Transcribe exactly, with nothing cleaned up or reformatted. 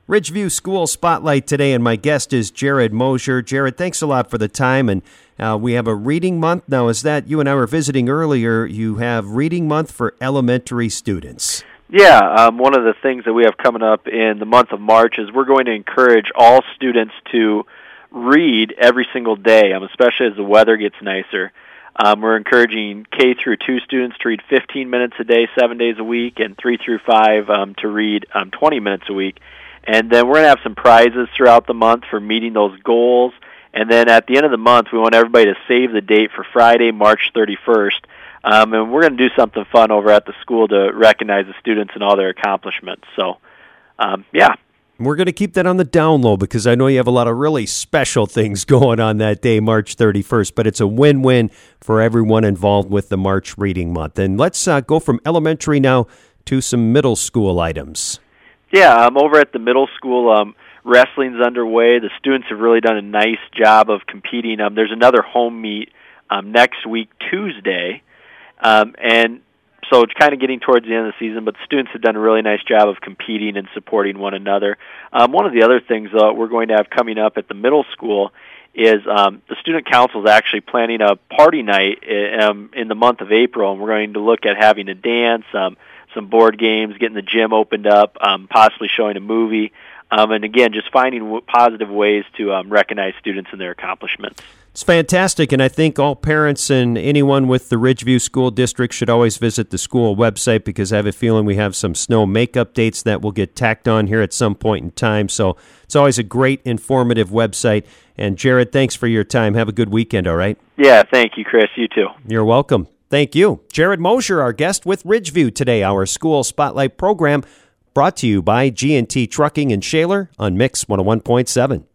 Ridgeview School Spotlight today, and my guest is Jared Mosier. Jared, thanks a lot for the time, and uh, we have a reading month. Now, is that, you and I were visiting earlier, you have reading month for elementary students. Yeah, um, one of the things that we have coming up in the month of March is we're going to encourage all students to read every single day, um, especially as the weather gets nicer. Um, we're encouraging K through two students to read fifteen minutes a day, seven days a week, and three through five um, to read um, twenty minutes a week. And then we're going to have some prizes throughout the month for meeting those goals. And then at the end of the month, we want everybody to save the date for Friday, March thirty-first. Um, and we're going to do something fun over at the school to recognize the students and all their accomplishments. So, um, yeah. We're going to keep that on the down low because I know you have a lot of really special things going on that day, March thirty-first, but it's a win-win for everyone involved with the March Reading Month. And let's uh, go from elementary now to some middle school items. Yeah, um, over at the middle school, um, wrestling's underway. The students have really done a nice job of competing. Um, there's another home meet um, next week, Tuesday, um, and so it's kind of getting towards the end of the season, but the students have done a really nice job of competing and supporting one another. Um, one of the other things uh, we're going to have coming up at the middle school is um, the student council is actually planning a party night um, in the month of April, and we're going to look at having a dance, um, some board games, getting the gym opened up, um, possibly showing a movie, um, and again, just finding w- positive ways to um, recognize students and their accomplishments. It's fantastic, and I think all parents and anyone with the Ridgeview School District should always visit the school website because I have a feeling we have some snow make updates that will get tacked on here at some point in time. So it's always a great, informative website. And Jared, thanks for your time. Have a good weekend, all right? Yeah, thank you, Chris. You too. You're welcome. Thank you. Jared Mosier, our guest with Ridgeview today, our School Spotlight program brought to you by G and T Trucking in Shaler on Mix one oh one point seven.